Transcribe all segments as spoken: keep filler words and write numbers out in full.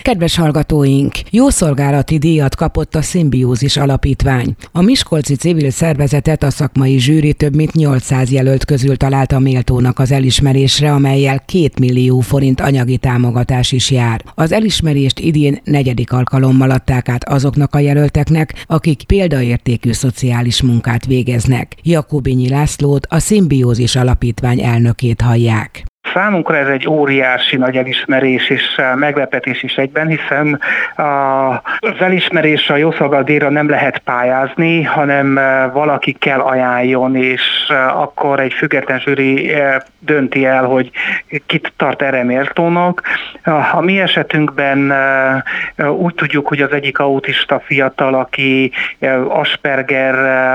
Kedves hallgatóink, jószolgálati díjat kapott a Szimbiózis Alapítvány. A miskolci civil szervezetet a szakmai zsűri több mint nyolcszáz jelölt közül találta méltónak az elismerésre, amellyel két millió forint anyagi támogatás is jár. Az elismerést idén negyedik alkalommal adták át azoknak a jelölteknek, akik példaértékű szociális munkát végeznek. Jakubinyi Lászlót, a Szimbiózis Alapítvány elnökét hallják. Számunkra ez egy óriási nagy elismerés és meglepetés is egyben, hiszen az elismerésre, a jószolgálatdíjra nem lehet pályázni, hanem valaki kell ajánljon, és akkor egy független zsűri dönti el, hogy kit tart erre méltónak. A mi esetünkben úgy tudjuk, hogy az egyik autista fiatal, aki Asperger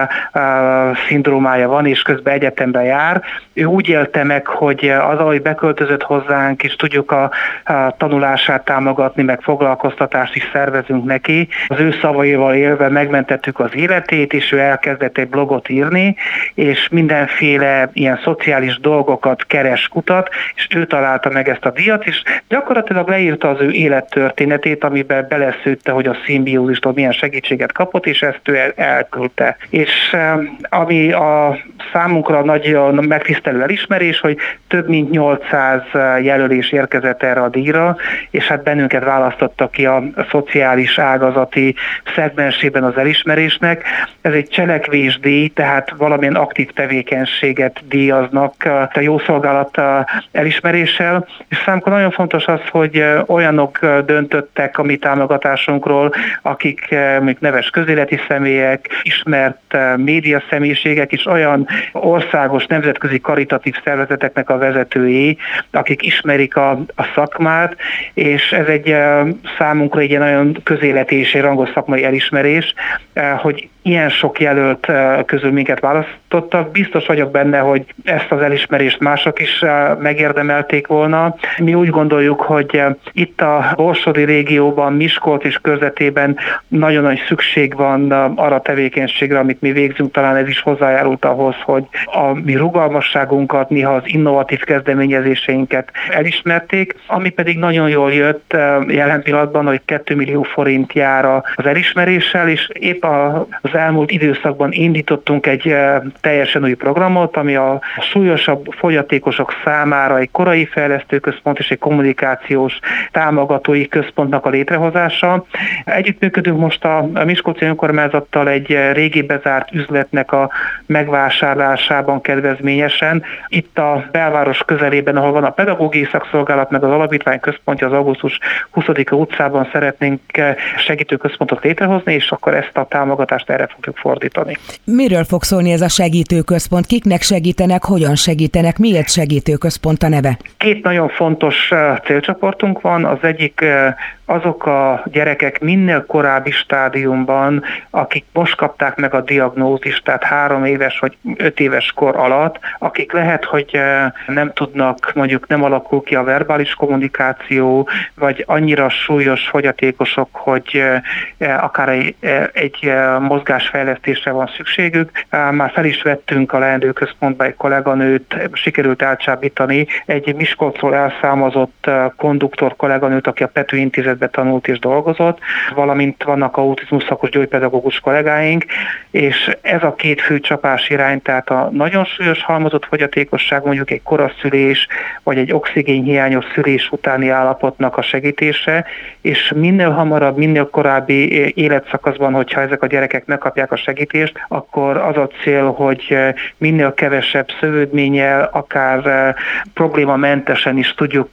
szindrómája van, és közben egyetemre jár, ő úgy élte meg, hogy az, ahogy beköltözött hozzánk, és tudjuk a, a tanulását támogatni, meg foglalkoztatást is szervezünk neki. Az ő szavaival élve megmentettük az életét, és ő elkezdett egy blogot írni, és mindenféle ilyen szociális dolgokat keres, kutat, és ő találta meg ezt a díjat, és gyakorlatilag leírta az ő élettörténetét, amiben beleszőtte, hogy a szimbiózistól milyen segítséget kapott, és ezt ő el, elküldte. És ami a számunkra nagy megtisztelő elismerés, hogy több mint nyolcszáz jelölés érkezett erre a díjra, és hát bennünket választottak ki a szociális ágazati szegmensében az elismerésnek. Ez egy cselekvésdíj, tehát valamilyen aktív tevékenységet díjaznak a jószolgálat elismeréssel, és számunkra nagyon fontos az, hogy olyanok döntöttek a mi támogatásunkról, akik még neves közéleti személyek, ismert média személyiségek, és olyan országos nemzetközi karitatív szervezeteknek a vezetői, akik ismerik a, a szakmát, és ez egy számunkra egy nagyon közéleti és egy rangos szakmai elismerés, hogy ilyen sok jelölt közül minket választottak. Biztos vagyok benne, hogy ezt az elismerést mások is megérdemelték volna. Mi úgy gondoljuk, hogy itt a borsodi régióban, Miskolc és körzetében nagyon nagy szükség van arra a tevékenységre, amit mi végzünk. Talán ez is hozzájárult ahhoz, hogy a mi rugalmasságunkat, néha az innovatív kezdeményezéseinket elismerték, ami pedig nagyon jól jött jelen pillanatban, hogy két millió forint jár az elismeréssel, és épp az elmúlt időszakban indítottunk egy teljesen új programot, ami a súlyosabb fogyatékosok számára egy korai fejlesztőközpont és egy kommunikációs támogatói központnak a létrehozása. Együttműködünk most a Miskolci önkormányzattal egy régi bezárt üzletnek a megvásárlásában kedvezményesen. Itt a belváros közelében, ahol van a pedagógiai szakszolgálat, meg az alapítvány központja, az augusztus huszadika utcában szeretnénk segítőközpontot létrehozni, és akkor ezt a támogatást erre fogjuk fordítani. Miről fog szólni ez a segítőközpont? Kiknek segítenek, hogyan segítenek, miért segítőközpont a neve? Két nagyon fontos célcsoportunk van. Az egyik azok a gyerekek minél korábbi stádiumban, akik most kapták meg a diagnózist, tehát három éves vagy öt éves kor alatt, akik lehet, hogy nem tudnak, mondjuk nem alakul ki a verbális kommunikáció, vagy annyira súlyos fogyatékosok, hogy akár egy, egy mozgásfejlesztésre van szükségük. Már fel is vettünk a leendő központba egy kolléganőt, sikerült elcsábítani egy Miskolcról elszámozott konduktor kolléganőt, aki a Pető Intézetben tanult és dolgozott, valamint vannak autizmus szakos gyógypedagógus kollégáink, és ez a két fő csapás irány, tehát a nagyon súlyos halmozott fogyatékosság, mondjuk egy koraszülés, vagy egy oxigénhiányos szülés utáni állapotnak a segítése, és minél hamarabb, minél korábbi életszakaszban, hogyha ezek a gyerekek megkapják a segítést, akkor az a cél, hogy minél kevesebb szövődménnyel, akár problémamentesen is tudjuk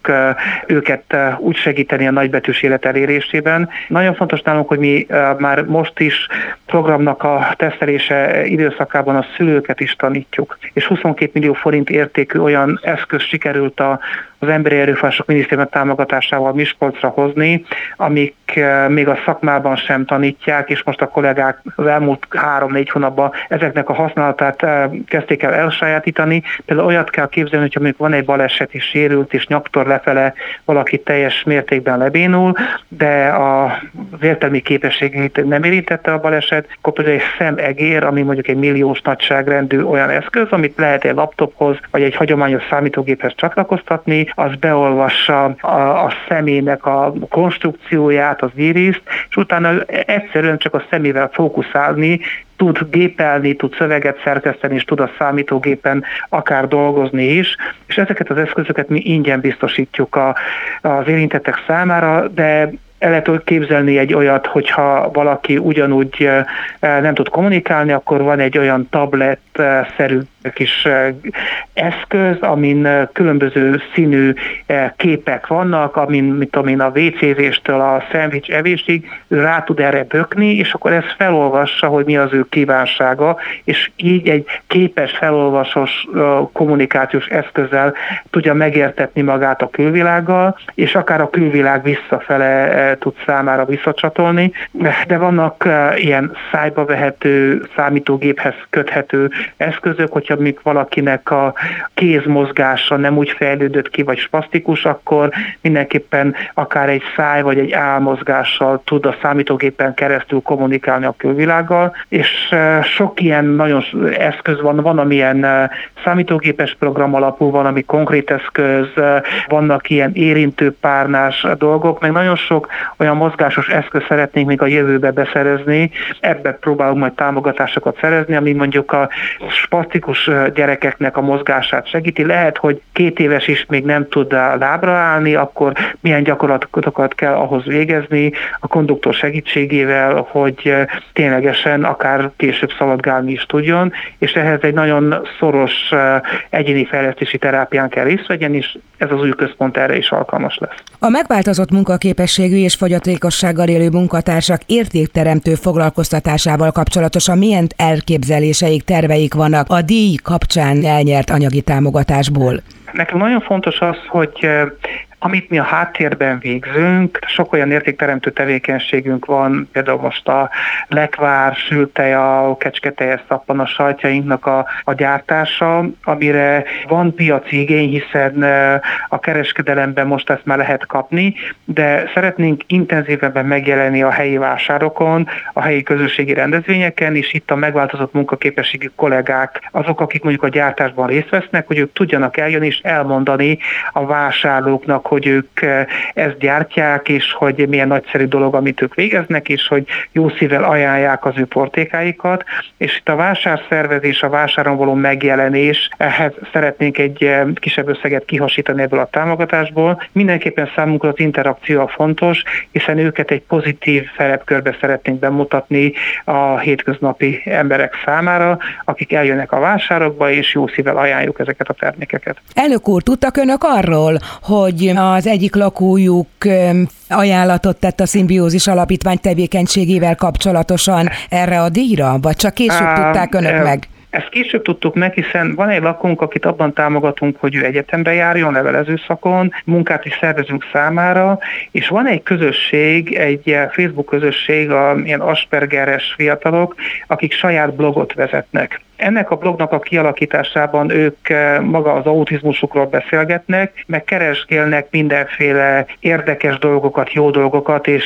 őket úgy segíteni a nagybetűs élet elérésében. Nagyon fontos nálunk, hogy mi már most is programnak a tesztelése időszakában a szülőket is tanítjuk, és huszonkét millió forint értékű olyan eszköz sikerült a az Emberi Erőforrások Minisztérium támogatásával Miskolcra hozni, amik még a szakmában sem tanítják, és most a kollégák az elmúlt három-négy hónapban ezeknek a használatát kezdték el elsajátítani. Például olyat kell képzelni, hogyha mondjuk van egy baleset és sérült, és nyaktól lefele valaki teljes mértékben lebénul, de az értelmi képességét nem érintette a baleset, akkor például egy szemegér, ami mondjuk egy milliós nagyságrendű olyan eszköz, amit lehet egy laptophoz, vagy egy hagyományos számítógéphez csatlakoztatni, az beolvassa a, a szemének a konstrukcióját, az íriszt, és utána egyszerűen csak a szemével fókuszálni, tud gépelni, tud szöveget szerkeszteni, és tud a számítógépen akár dolgozni is, és ezeket az eszközöket mi ingyen biztosítjuk a, az érintettek számára, de el lehet képzelni egy olyat, hogyha valaki ugyanúgy nem tud kommunikálni, akkor van egy olyan tablet-szerű kis eszköz, amin különböző színű képek vannak, amin, mit tudom én, a vécézéstől a szendvics evésig, ő rá tud erre bökni, és akkor ez felolvassa, hogy mi az ő kívánsága, és így egy képes, felolvasós kommunikációs eszközzel tudja megértetni magát a külvilággal, és akár a külvilág visszafele tud számára visszacsatolni, de vannak ilyen szájba vehető, számítógéphez köthető eszközök, hogyha még valakinek a kézmozgása nem úgy fejlődött ki, vagy spasztikus, akkor mindenképpen akár egy száj vagy egy állmozgással tud a számítógépen keresztül kommunikálni a külvilággal, és sok ilyen nagyon eszköz van, van amilyen számítógépes program alapú, van ami konkrét eszköz, vannak ilyen érintőpárnás dolgok, meg nagyon sok olyan mozgásos eszköz szeretnénk még a jövőbe beszerezni, ebbe próbálunk majd támogatásokat szerezni, ami mondjuk a spasztikus gyerekeknek a mozgását segíti. Lehet, hogy két éves is még nem tud lábra állni, akkor milyen gyakorlatokat kell ahhoz végezni a konduktor segítségével, hogy ténylegesen akár később szaladgálni is tudjon, és ehhez egy nagyon szoros egyéni fejlesztési terápián kell részt vegyen, és ez az új központ erre is alkalmas lesz. A megváltozott munkaképességű és fogyatékossággal élő munkatársak értékteremtő foglalkoztatásával kapcsolatosan milyen elképzeléseik, terveik vannak a díj kapcsán elnyert anyagi támogatásból? Nekünk nagyon fontos az, hogy amit mi a háttérben végzünk, sok olyan értékteremtő tevékenységünk van, például most a lekvár, sülteja, kecsketeljes szappan, a sajtjainknak a, a gyártása, amire van piaci igény, hiszen a kereskedelemben most ezt már lehet kapni, de szeretnénk intenzívebben megjelenni a helyi vásárokon, a helyi közösségi rendezvényeken, és itt a megváltozott munkaképességű kollégák, azok, akik mondjuk a gyártásban részt vesznek, hogy ők tudjanak eljönni és elmondani a vásárlóknak, hogy ők ezt gyártják, és hogy milyen nagyszerű dolog, amit ők végeznek, és hogy jó szívvel ajánlják az ő portékáikat, és itt a vásárszervezés, a vásáron való megjelenés, ehhez szeretnénk egy kisebb összeget kihasítani ebből a támogatásból. Mindenképpen számunkra az interakció a fontos, hiszen őket egy pozitív szerepkörbe szeretnénk bemutatni a hétköznapi emberek számára, akik eljönnek a vásárokba, és jó szívvel ajánljuk ezeket a termékeket. Elnök úr, tudtak önök arról, hogy az egyik lakójuk ajánlatot tett a Szimbiózis Alapítvány tevékenységével kapcsolatosan erre a díjra, vagy csak később Á, tudták önök e- meg? Ezt később tudtuk meg, hiszen van egy lakónk, akit abban támogatunk, hogy ő egyetembe járjon, levelező szakon, munkát is szervezünk számára, és van egy közösség, egy Facebook közösség, a ilyen Aspergeres fiatalok, akik saját blogot vezetnek. Ennek a blognak a kialakításában ők maga az autizmusukról beszélgetnek, meg keresgélnek mindenféle érdekes dolgokat, jó dolgokat, és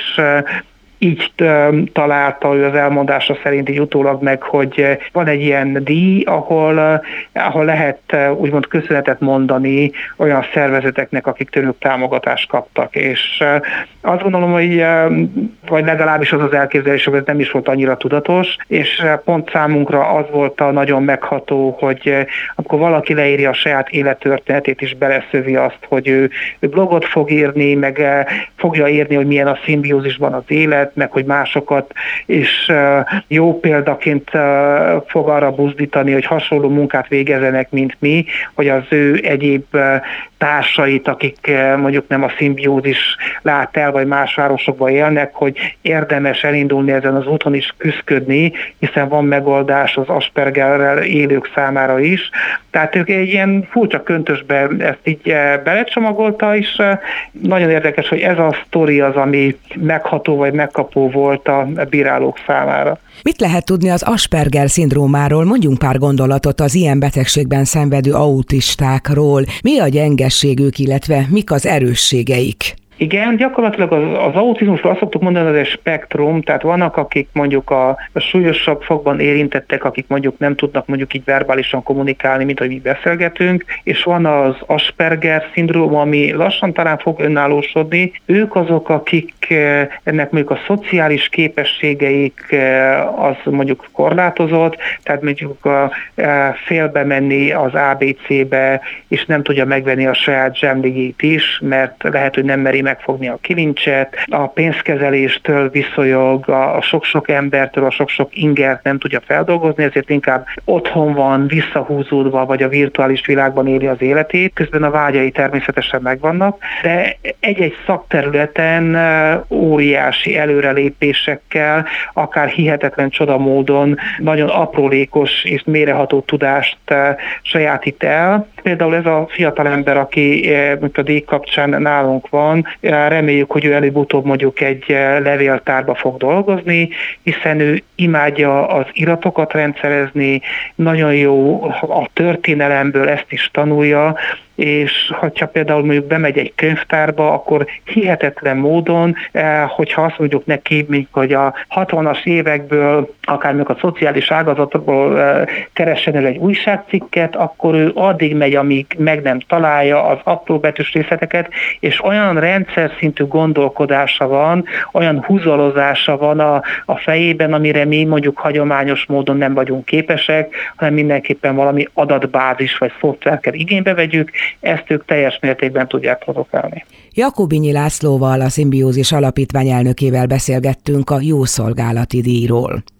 így találta ő az elmondása szerint így utólag meg, hogy van egy ilyen díj, ahol, ahol lehet úgymond köszönetet mondani olyan szervezeteknek, akik tőlük támogatást kaptak. És azt gondolom, hogy vagy legalábbis az az elképzelés, hogy ez nem is volt annyira tudatos, és pont számunkra az volt a nagyon megható, hogy amikor valaki leírja a saját élettörténetét is beleszövi azt, hogy ő, ő blogot fog írni, meg fogja írni, hogy milyen a szimbiózisban az élet, meg hogy másokat, és jó példaként fog arra buzdítani, hogy hasonló munkát végezzenek, mint mi, hogy az ő egyéb társait, akik mondjuk nem a szimbiózis lát el, vagy más városokban élnek, hogy érdemes elindulni ezen az úton is küszködni, hiszen van megoldás az Aspergerrel élők számára is. Tehát ők egy ilyen furcsa köntösbe ezt így belecsomagolta, és nagyon érdekes, hogy ez a sztori az, ami megható vagy megkapó volt a bírálók számára. Mit lehet tudni az Asperger-szindrómáról? Mondjunk pár gondolatot az ilyen betegségben szenvedő autistákról. Mi a gyengességük, illetve mik az erősségeik? Igen, gyakorlatilag az, az autizmusról azt szoktuk mondani, hogy ez egy spektrum, tehát vannak, akik mondjuk a, a súlyosabb fokban érintettek, akik mondjuk nem tudnak mondjuk így verbálisan kommunikálni, mint ahogy mi beszélgetünk, és van az Asperger-szindróma, ami lassan talán fog önállósodni. Ők azok, akik ennek mondjuk a szociális képességeik az mondjuk korlátozott, tehát mondjuk a, félbe menni az á bé cébe, és nem tudja megvenni a saját zsemligét is, mert lehet, hogy nem meri megfogni a kilincset, a pénzkezeléstől viszonyog, a sok-sok embertől a sok-sok ingert nem tudja feldolgozni, ezért inkább otthon van, visszahúzódva, vagy a virtuális világban éli az életét, közben a vágyai természetesen megvannak, de egy-egy szakterületen óriási előrelépésekkel, akár hihetetlen csodamódon nagyon aprólékos és mélyreható tudást sajátít el. Például ez a fiatalember, aki a díj kapcsán nálunk van, reméljük, hogy ő előbb-utóbb mondjuk egy levéltárba fog dolgozni, hiszen ő imádja az iratokat rendszerezni, nagyon jó a történelemből ezt is tanulja, és ha például mondjuk bemegy egy könyvtárba, akkor hihetetlen módon, hogyha azt mondjuk neki, mint hogy a hatvanas évekből, akár még a szociális ágazatból keressen el egy újságcikket, akkor ő addig megy, amíg meg nem találja az apró betűs részleteket, és olyan rendszer szintű gondolkodása van, olyan húzalozása van a, a fejében, amire mi mondjuk hagyományos módon nem vagyunk képesek, hanem mindenképpen valami adatbázis vagy szoftvert kell igénybe vegyük, ezt ők teljes mértékben tudják produkálni. Jakubinyi Lászlóval, a Szimbiózis Alapítvány elnökével beszélgettünk a Jószolgálati díjról.